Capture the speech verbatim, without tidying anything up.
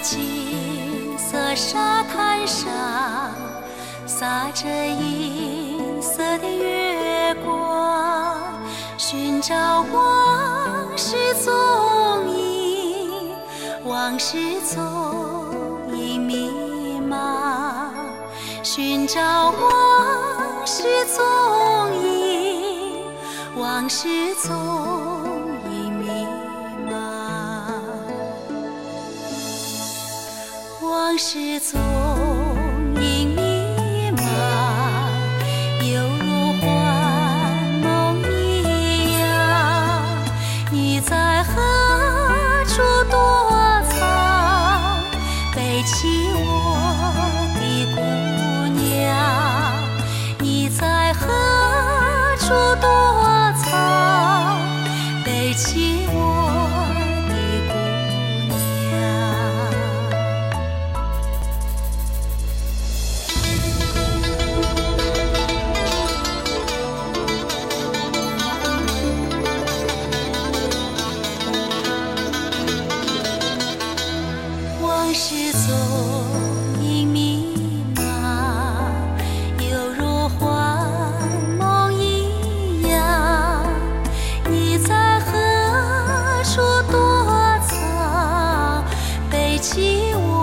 金色沙滩上，洒着银色的月光，寻找往事踪影，往事踪影迷茫，寻找往事踪影，往事踪影迷茫，往事踪影迷茫，犹如幻梦一样。你在何处躲藏？背起我的姑娘。你在何处躲藏？背起我的姑娘。往事踪影迷茫，犹如幻梦一样。你在何处躲藏？背起我